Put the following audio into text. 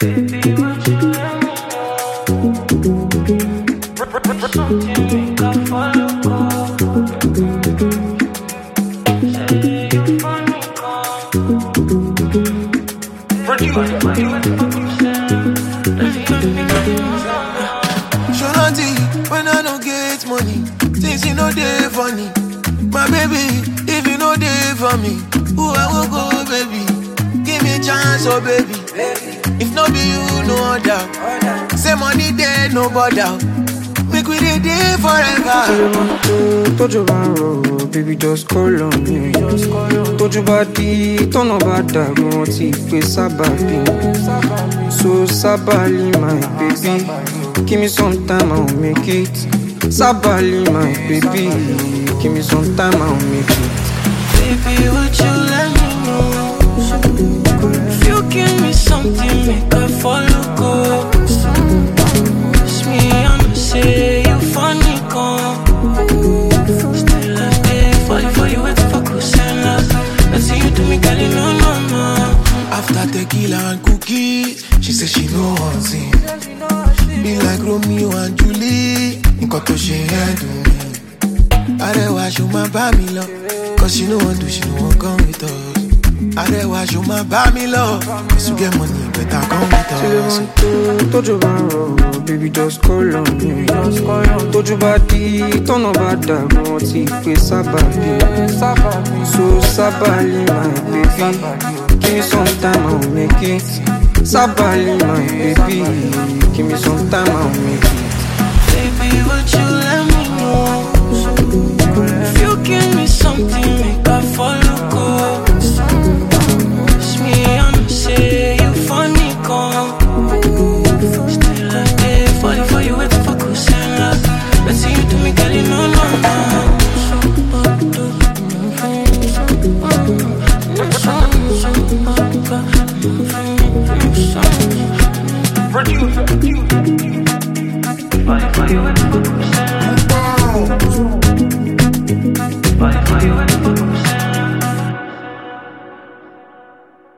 Baby, would you let me know? Something make I follow go. Say you funny come. Produce, Shorty, when I don't get money, things you know they funny. My baby, if you know they for me, who I will go, baby? Give me a chance, oh baby. If not be you, no other. Say money there, no bother. Make we dey there forever. Told you about road, baby, just call on me. Told you about the turn about that, want to play sabali. So sabali, my baby. Give me some time, I'll make it. Sabali, my baby. Give me some time, I'll make it. baby, would you let me know? If you give me something, make I follow go. It's me, I'ma say you funny come. Still I stay falling for you, waiting for cruising love. Let's see you do me, girl, you know no more. After tequila and cookies, she said she know one thing. Be like Romeo and Julie, nǹkan tó ṣe ẹ́ dùn mí. Arẹwà ṣo máa bá mi lọ, cause she no wan do, she no wan come with us. Arẹwà ṣo máa bá mi lọ, cause you get money, better come with us. Told you about road, baby, just call on me. Told you about the turn about that, want to play sabali. So sabali, my baby. Give me some time, I'll make it. Sabali, my baby. Give me some time, I'll make it. Baby, would you let me know? If you give me something, make I follow go. It's me, I'ma say you funny come. Still I stay falling for you, waiting for cruising love. Let's see you do me, girl, you know no more. Produce. Falling for you, waiting for